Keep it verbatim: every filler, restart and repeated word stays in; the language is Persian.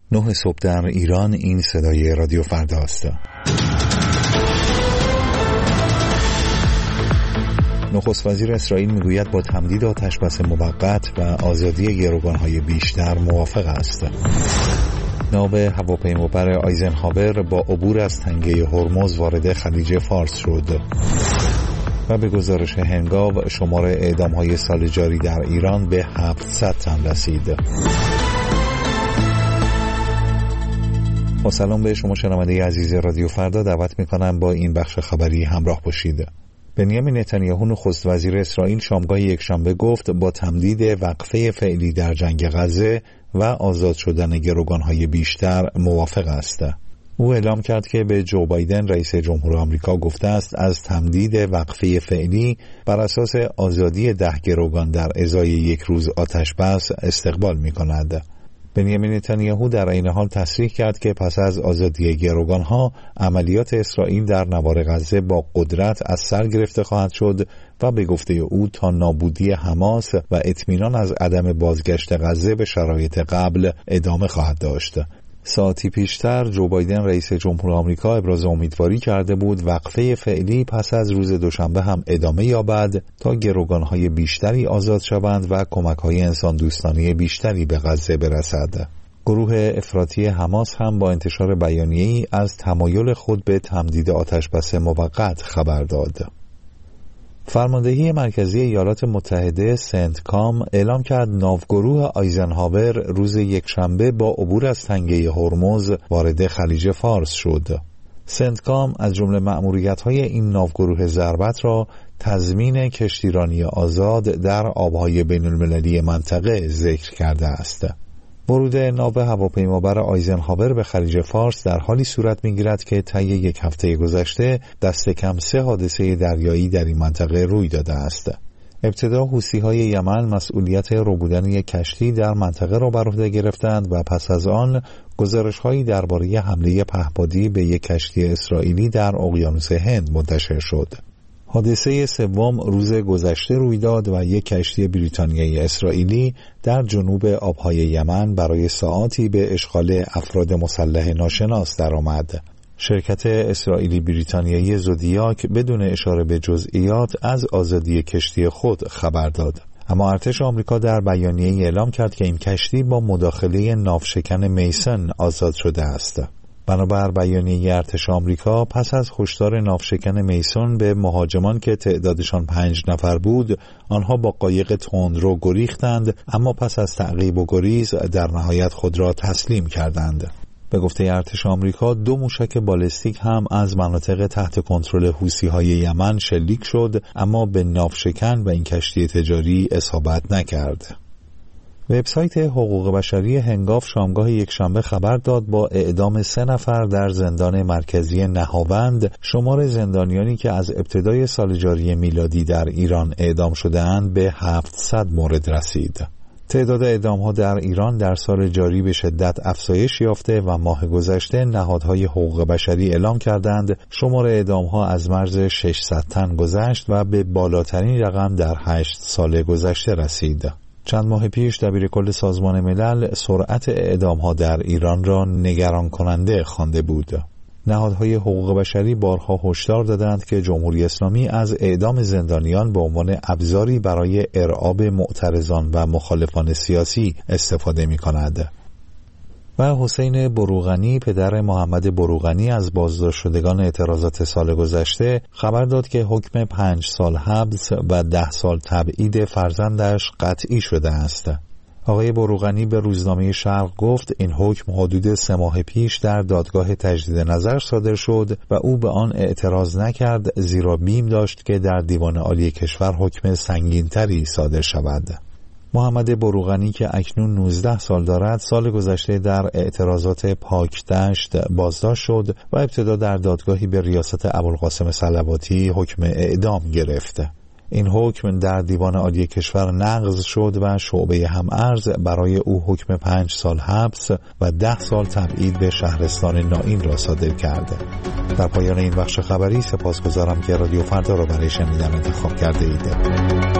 نه صبح در ایران. این صدای رادیو فردا است. نخست وزیر اسرائیل میگوید با تمدید آتشبس موقت و آزادی گروگان‌های بیشتر موافق است. ناو هواپیمابر آیزنهاور با عبور از تنگه هرمز وارد خلیج فارس شد. و به گزارش هنگاو شمار اعدام‌های سال جاری در ایران به هفتصد تن رسید. با سلام به شما شنونده عزیز رادیو فردا، دعوت می‌کنم با این بخش خبری همراه باشید. بنیامین نتانیاهو نخست وزیر اسرائیل شامگاه یکشنبه گفت با تمدید وقفه فعلی در جنگ غزه و آزاد شدن گروگان‌های بیشتر موافق است. او اعلام کرد که به جو بایدن رئیس جمهور آمریکا گفته است از تمدید وقفه فعلی بر اساس آزادی ده گروگان در ازای یک روز آتشبس استقبال می‌کند. بنیامین نتانیاهو در این حال تصریح کرد که پس از آزادی گروگان‌ها عملیات اسرائیل در نوار غزه با قدرت از سر گرفته خواهد شد و به گفته او تا نابودی حماس و اطمینان از عدم بازگشت غزه به شرایط قبل ادامه خواهد داشت. ساعتی پیشتر جو بایدن رئیس جمهور آمریکا ابراز امیدواری کرده بود وقفه فعلی پس از روز دوشنبه هم ادامه یابد تا گروگان‌های بیشتری آزاد شوند و کمک‌های انسان دوستانه بیشتری به غزه برسد. گروه افراطی حماس هم با انتشار بیانیه‌ای از تمایل خود به تمدید آتشبس موقت خبر داد. فرماندهی مرکزی ایالات متحده سنتکام اعلام کرد ناوگروه آیزنهاور روز یکشنبه با عبور از تنگه هرمز وارد خلیج فارس شد. سنتکام از جمله مأموریت‌های این ناوگروه ضربت را تضمین کشتیرانی آزاد در آب‌های بین‌المللی منطقه ذکر کرده است. ورود ناو هواپیمابر آیزنهاور به خلیج فارس در حالی صورت می‌گیرد که طی یک هفته گذشته دست کم سه حادثه دریایی در این منطقه روی داده است. ابتدا حوثی‌های یمن مسئولیت ربودن یک کشتی در منطقه را بر عهده گرفتند و پس از آن گزارش‌هایی درباره حمله پهپادی به یک کشتی اسرائیلی در اقیانوس هند منتشر شد. حادثه سوم روز گذشته روی داد و یک کشتی بریتانیایی اسرائیلی در جنوب آبهای یمن برای ساعاتی به اشغال افراد مسلح ناشناس درآمد. شرکت اسرائیلی بریتانیایی زودیاک بدون اشاره به جزئیات از آزادی کشتی خود خبر داد. اما ارتش آمریکا در بیانیه‌ای اعلام کرد که این کشتی با مداخله ناوشکن میسن آزاد شده است. بنابر بیانیه ارتش آمریکا پس از هشدار ناوشکن میسون به مهاجمان که تعدادشان پنج نفر بود، آنها با قایق تندرو گریختند، اما پس از تعقیب و گریز در نهایت خود را تسلیم کردند. به گفته ارتش آمریکا دو موشک بالستیک هم از مناطق تحت کنترل حوثی‌های یمن شلیک شد، اما به ناوشکن و این کشتی تجاری اصابت نکرد. وبسایت حقوق بشری هنگاو شامگاه یکشنبه خبر داد با اعدام سه نفر در زندان مرکزی نهاوند، شمار زندانیانی که از ابتدای سال جاری میلادی در ایران اعدام شده‌اند به هفتصد مورد رسید. تعداد اعدام‌ها در ایران در سال جاری به شدت افزایش یافته و ماه گذشته نهادهای حقوق بشری اعلام کردند شمار اعدام‌ها از مرز ششصد تن گذشت و به بالاترین رقم در هشت سال گذشته رسید. چند ماه پیش دبیرکل سازمان ملل سرعت اعدام‌ها در ایران را نگران کننده خوانده بود. نهادهای حقوق بشری بارها هشدار دادند که جمهوری اسلامی از اعدام زندانیان به عنوان ابزاری برای ارعاب معترضان و مخالفان سیاسی استفاده می‌کند. و حسین بروغنی پدر محمد بروغنی از بازداشت شدگان اعتراضات سال گذشته خبر داد که حکم پنج سال حبس و ده سال تبعید فرزندش قطعی شده است. آقای بروغنی به روزنامه شرق گفت این حکم حدود سه ماه پیش در دادگاه تجدید نظر صادر شد و او به آن اعتراض نکرد، زیرا بیم داشت که در دیوان عالی کشور حکم سنگین‌تری صادر شود. محمد بروغنی که اکنون نوزده سال دارد سال گذشته در اعتراضات پاکدشت بازداشت شد و ابتدا در دادگاهی به ریاست ابوالقاسم صلواتی حکم اعدام گرفت. این حکم در دیوان عالی کشور نقض شد و شعبه هم‌ارز برای او حکم پنج سال حبس و ده سال تبعید به شهرستان نائین را صادر کرد. در پایان این بخش خبری سپاسگزارم که رادیو فردا را برای شنیدن انتخاب کرده اید.